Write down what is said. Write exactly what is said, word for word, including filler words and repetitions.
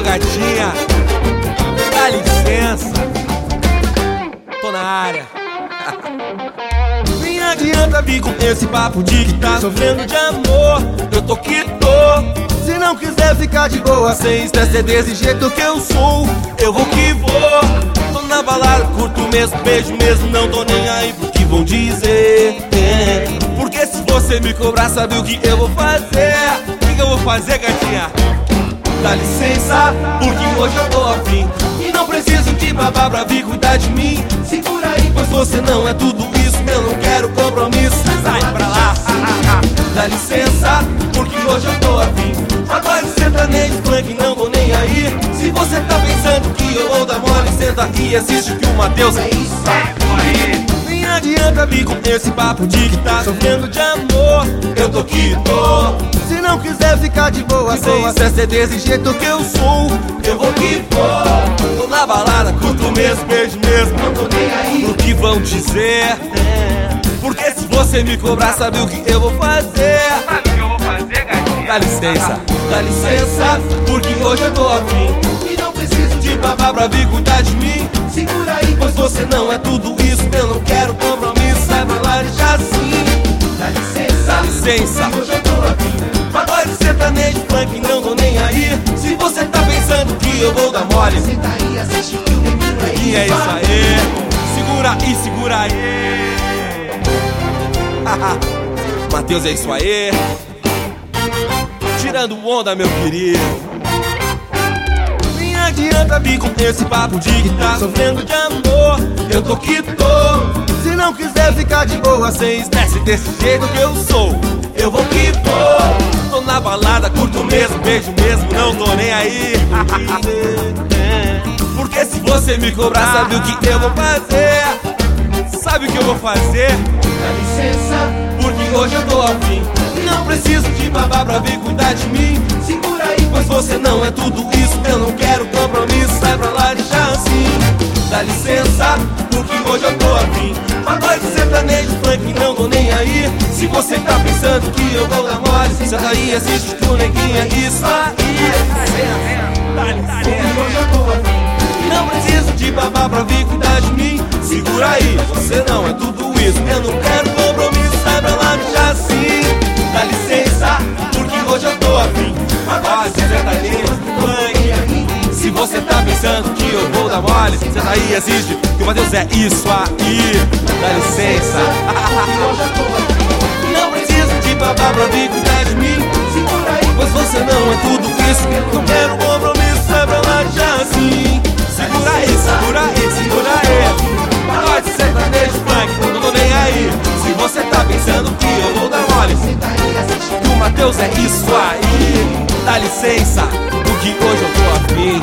gatinha, dá licença, tô na área. Nem adianta vir com esse papo de que tá sofrendo de amor. Eu tô que tô. Se não quiser ficar de boa, sem estresse, é desse jeito que eu sou. Eu vou que vou. Tô na balada, curto mesmo, beijo mesmo, não tô nem aí pro que vão dizer. É. Porque se você me cobrar, sabe o que eu vou fazer? O que, que eu vou fazer, gatinha? Dá licença, porque hoje eu tô afim e não preciso de babá pra vir cuidar de mim. Segura aí, pois você não é tudo isso, eu não quero compromisso. Sai pra lá. Dá licença, porque hoje eu tô afim. Agora senta nem funk, não tô nem aí. Se você tá pensando que eu vou dar mole, senta aqui e assiste que o Matheus é isso aí. Nem adianta vir com esse papo de que tá sofrendo de amor. Eu tô que tô. Se não quiser ficar de boa, sem estresse, é desse jeito que eu sou. Eu vou que vou. Tô na balada, curto mesmo, beijo mesmo, não tô nem aí pro que vão dizer. Porque se você me cobrar, sabe o que eu vou fazer? Sabe o que eu vou fazer, gatinha? Dá licença, dá licença, porque hoje eu tô afim e não preciso de babá pra vir cuidar de mim. Segura aí, pois você não é tudo isso, eu não quero compromisso. Sai pra lá e já sim. Dá licença, dá licença, porque hoje eu tô afim. Agora sertanejo, funk, não tô nem aí. Se você tá pensando que eu vou dar mole, senta aí, assiste que o menino é isso. E é isso aí. Segura aí, segura aí. Matheus, é isso aí. Tirando onda, meu querido. Nem adianta vir com esse papo de que tá sofrendo de amor. Eu tô que tô. Se não quiser ficar de boa, sem estresse, desse jeito que eu sou, eu vou que vou. Tô na balada, curto mesmo, beijo mesmo, não tô nem aí. Porque se você me cobrar, sabe o que eu vou fazer? Sabe o que eu vou fazer? Dá licença, porque hoje eu tô afim e não preciso de babá pra vir cuidar de mim. Segura aí, pois você não é tudo isso, eu não quero compromisso. Sai pra lá e já assim. Dá licença, porque hoje eu tô afim. Agora de sertanejo, funk, não tô nem aí. Se você tá pensando que eu vou dar mole, senta aí, assiste tu, neguinha, isso aí. Dá licença, hoje eu tô afim e não preciso de babá pra vir cuidar de mim. Segura aí, você não é tudo isso, eu não quero compromisso. Sai pra lá e já sim. Dá licença, porque hoje eu tô afim. Agora de sertanejo, funk. Se você tá pensando que eu vou dar mole, senta aí e assiste que o Matheus é isso aí. Dá licença. Não preciso de babá pra vir cuidar de mim. Segura aí, pois você não é tudo isso, não quero compromisso. Sai pra lá já assim. Segura aí, segura aí, segura aí. Agora de sertanejo, funk, não tô nem aí. Se você tá pensando que eu vou dar mole, senta aí e assiste que o Matheus é isso aí. Dá licença, porque hoje eu tô afim.